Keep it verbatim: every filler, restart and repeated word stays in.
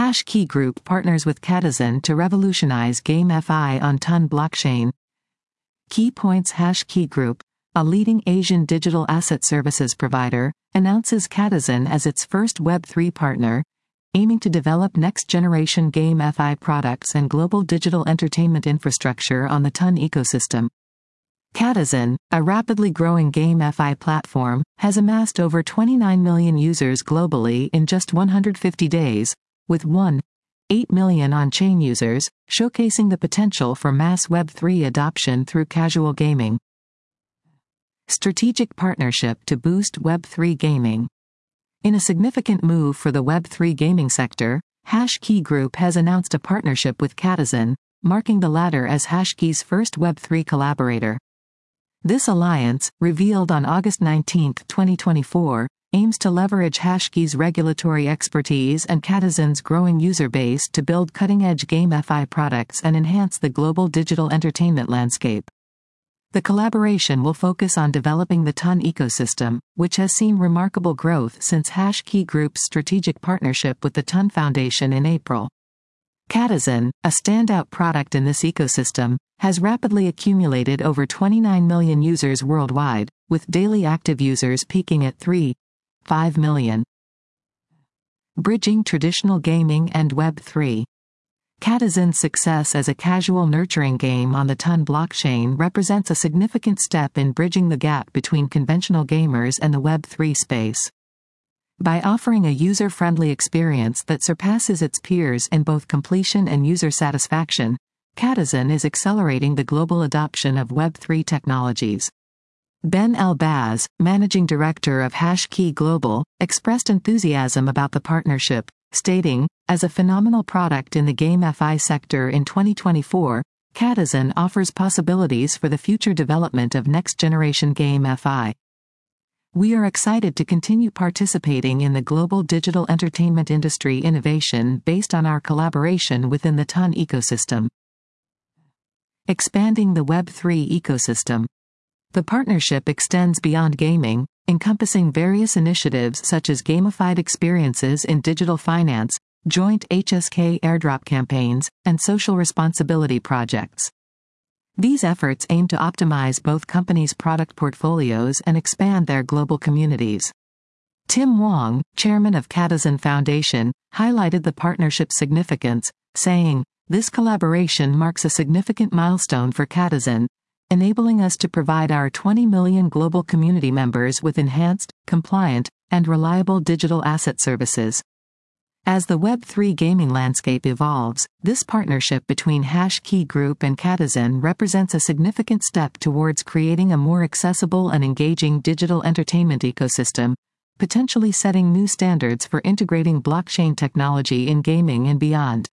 HashKey Group partners with Katizen to revolutionize GameFi on Ton blockchain. Key points: HashKey Group, a leading Asian digital asset services provider, announces Katizen as its first Web three partner, aiming to develop next-generation GameFi products and global digital entertainment infrastructure on the Ton ecosystem. Katizen, a rapidly growing GameFi platform, has amassed over twenty-nine million users globally in just one hundred fifty days, with one point eight million on-chain users, showcasing the potential for mass Web three adoption through casual gaming. Strategic partnership to boost Web three gaming. In a significant move for the Web three gaming sector, HashKey Group has announced a partnership with Katizen, marking the latter as HashKey's first Web three collaborator. This alliance, revealed on August nineteenth, twenty twenty-four, aims to leverage HashKey's regulatory expertise and Katizen's growing user base to build cutting-edge GameFi products and enhance the global digital entertainment landscape. The collaboration will focus on developing the Ton ecosystem, which has seen remarkable growth since HashKey Group's strategic partnership with the Ton Foundation in April. Katizen, a standout product in this ecosystem, has rapidly accumulated over twenty-nine million users worldwide, with daily active users peaking at three point five million. Bridging traditional gaming and Web three. Katizen's success as a casual nurturing game on the Ton blockchain represents a significant step in bridging the gap between conventional gamers and the Web three space. By offering a user-friendly experience that surpasses its peers in both completion and user satisfaction, Katizen is accelerating the global adoption of Web three technologies. Ben Elbaz, managing director of HashKey Global, expressed enthusiasm about the partnership, stating, "As a phenomenal product in the GameFi sector in twenty twenty-four, Katizen offers possibilities for the future development of next-generation GameFi. We are excited to continue participating in the global digital entertainment industry innovation based on our collaboration within the Ton ecosystem." Expanding the Web three ecosystem. The partnership extends beyond gaming, encompassing various initiatives such as gamified experiences in digital finance, joint H S K airdrop campaigns, and social responsibility projects. These efforts aim to optimize both companies' product portfolios and expand their global communities. Tim Wong, chairman of Katizen Foundation, highlighted the partnership's significance, saying, "This collaboration marks a significant milestone for Katizen, enabling us to provide our twenty million global community members with enhanced, compliant, and reliable digital asset services." As the Web three gaming landscape evolves, this partnership between HashKey Group and Katizen represents a significant step towards creating a more accessible and engaging digital entertainment ecosystem, potentially setting new standards for integrating blockchain technology in gaming and beyond.